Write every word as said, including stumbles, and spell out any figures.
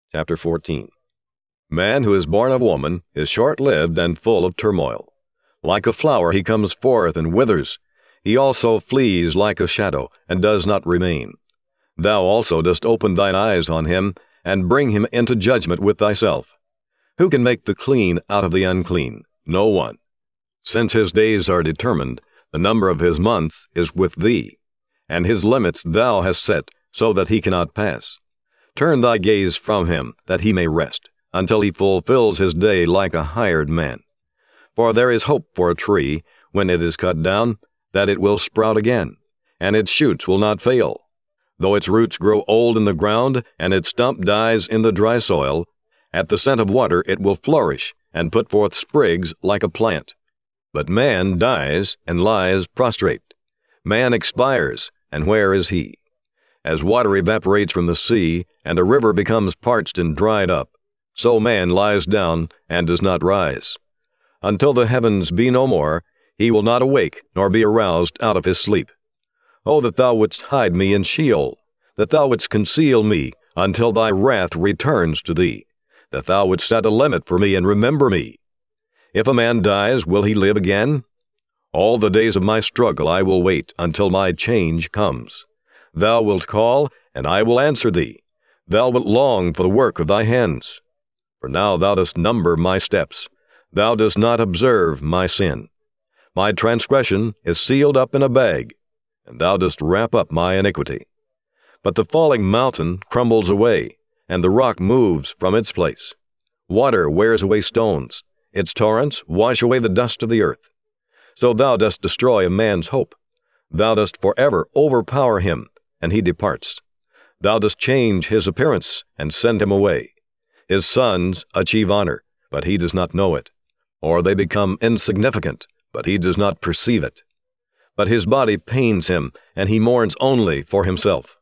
Chapter fourteen. Man who is born of woman is short-lived and full of turmoil. Like a flower he comes forth and withers. He also flees like a shadow, and does not remain. Thou also dost open thine eyes on him, and bring him into judgment with thyself. Who can make the clean out of the unclean? No one. Since his days are determined, the number of his months is with thee, and his limits thou hast set, so that he cannot pass. Turn thy gaze from him, that he may rest, until he fulfills his day like a hired man. For there is hope for a tree, when it is cut down, that it will sprout again, and its shoots will not fail. Though its roots grow old in the ground, and its stump dies in the dry soil, at the scent of water it will flourish, and put forth sprigs like a plant. But man dies, and lies prostrate. Man expires, and where is he? As water evaporates from the sea, and a river becomes parched and dried up, so man lies down, and does not rise. Until the heavens be no more, he will not awake, nor be aroused out of his sleep. O that thou wouldst hide me in Sheol, that thou wouldst conceal me, until thy wrath returns to thee, that thou wouldst set a limit for me, and remember me. If a man dies, will he live again? All the days of my struggle I will wait, until my change comes. Thou wilt call, and I will answer thee. Thou wilt long for the work of thy hands. For now thou dost number my steps. Thou dost not observe my sin. My transgression is sealed up in a bag, and thou dost wrap up my iniquity. But the falling mountain crumbles away, and the rock moves from its place. Water wears away stones. Its torrents wash away the dust of the earth. So thou dost destroy a man's hope. Thou dost forever overpower him, and he departs. Thou dost change his appearance, and send him away. His sons achieve honor, but he does not know it. Or they become insignificant, but he does not perceive it. But his body pains him, and he mourns only for himself.